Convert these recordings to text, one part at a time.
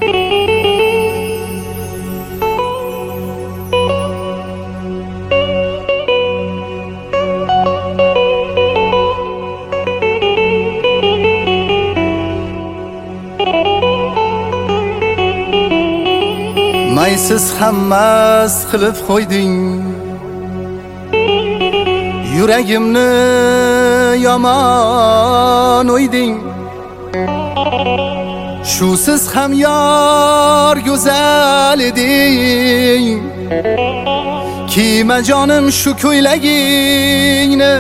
Maysiz hammas qilib qo'yding, yuragimni yomon o'yding. Shusiz ham yor go'zal eding, kiyma jonim shu ko'ylagingni.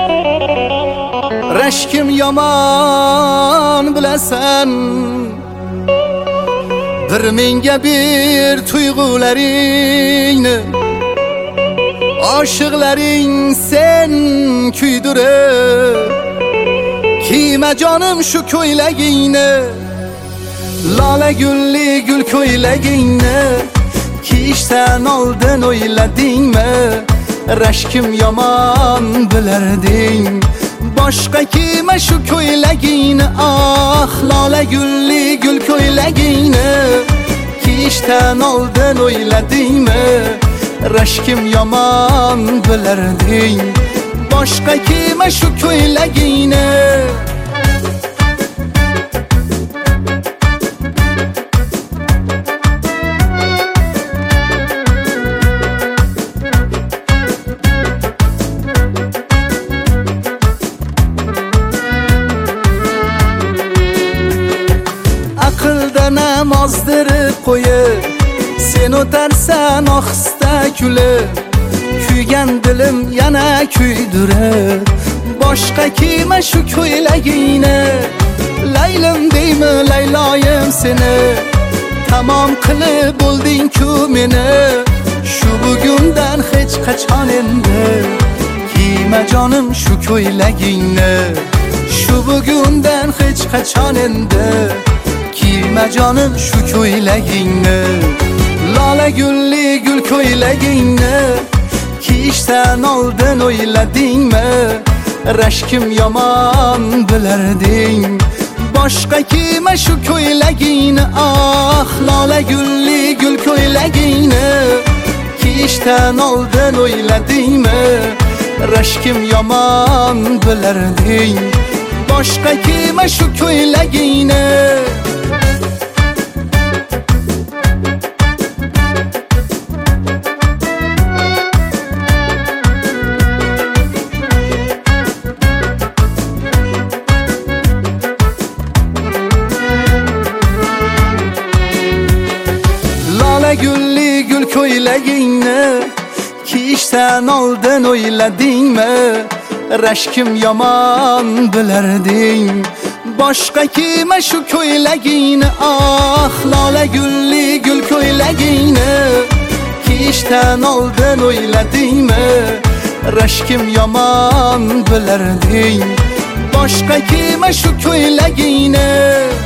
Rashkim yomon bilasan, bir menga bir tuyg'ularingni. Oshiqlaring sen kuydirib, kiyma jonim shu ko'ylagingni. Lola gulli gul ko'ylagingni kiyishdan oldin o'yladingmi? Rashkim yomon bilarding, boshqa kiyma shu ko'ylagingni. Ah, lola gulli gul ko'ylagingni kiyishdan oldin o'yladingmi? Rashkim yomon bilarding, boshqa kiyma shu ko'ylagingni. Aqldan ozdirib qo'yib, sen o'tarsan ohista kulib. Kuygan dilim yana kuydirib, boshqa kiyma shu ko'ylagingni. Laylim deymi layloyim seni, tamom qilib bo'lding-ku meni. Shu bugundan hech qachon endi kiyma jonim shu ko'ylagingni. Shu bugundan hech qachon endi kiyma jonim shu ko'ylagingni. Lola gulli gul ko'ylagingni kiyishdan oldin o'yladingmi? Rashkim yomon bilarding, boshqa kiyma shu ko'ylagingni. Ah, lola gulli gul ko'ylagingni kiyishdan oldin o'yladingmi? Rashkim yomon bilarding, boshqa kiyma shu ko'ylagingni. Gulli gul ko'ylagingni kiyishdan oldin o'yladingmi? Rashkim yomon bilarding, boshqa kiyma shu ko'ylagingni. Ah, lola gulli gul ko'ylagingni kiyishdan oldin o'yladingmi? Rashkim yomon bilarding, boshqa kiyma shu ko'ylagingni.